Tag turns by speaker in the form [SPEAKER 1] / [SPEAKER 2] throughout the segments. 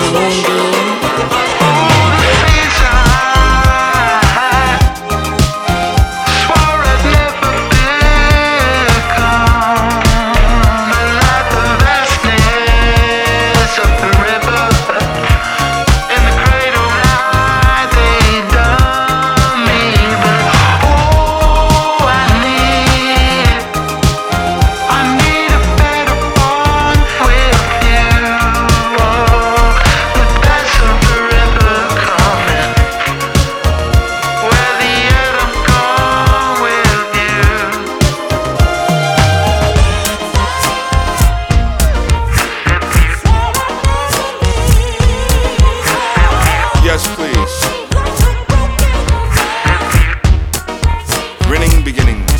[SPEAKER 1] Yes, please. Grinning beginnings.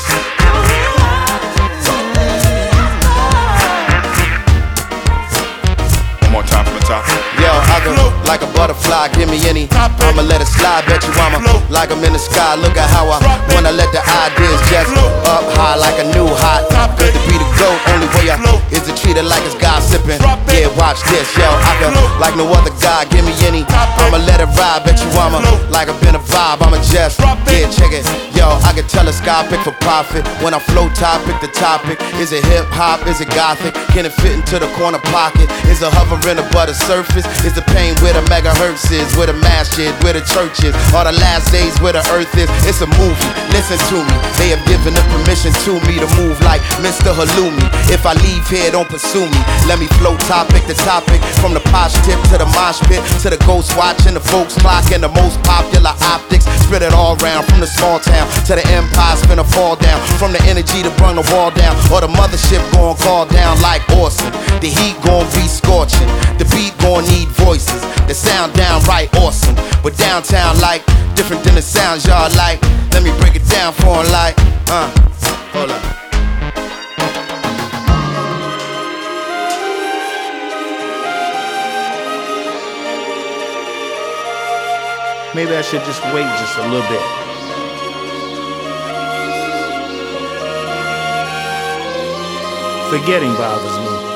[SPEAKER 1] One more time from the top.
[SPEAKER 2] Yo, I go like a butterfly, give me any. I'ma let it slide, bet you I'ma like I'm in the sky. Look at how I wanna let the ideas just up high like a new hot. Good to be the GOAT, only way I is to treat it like it's gossiping. Yeah, watch this, yo, I can like no other guy, give me any. I'ma let it ride, bet you I'ma like I've been a vibe. I'ma just, yeah, check it. Yo, I can telescopic for profit. When I flow topic, the topic. Is it hip hop, is it gothic? Can it fit into the corner pocket? Is it hovering above the surface? Is the pain where the megahertz is? Where the mass shit, where the church is? Or the last days where the earth is? It's a movie, listen to me. They have given the permission to me to move like Mr. Halloumi. If I leave here, don't pursue me. Let me flow topic to topic. From the posh tip to the mosh pit, to the ghost watch and the folks clock and the most popular optics. Spread it all round from the small town to the empire, finna fall down. From the energy to bring the wall down, or the mothership gon' call down like awesome. The heat gon' be scorching, the beat gon' need voices. The sound downright awesome, but downtown like different than the sounds y'all like. Let me break it down for 'em like, hold up.
[SPEAKER 3] Maybe I should just wait just a little bit. Forgetting bothers me.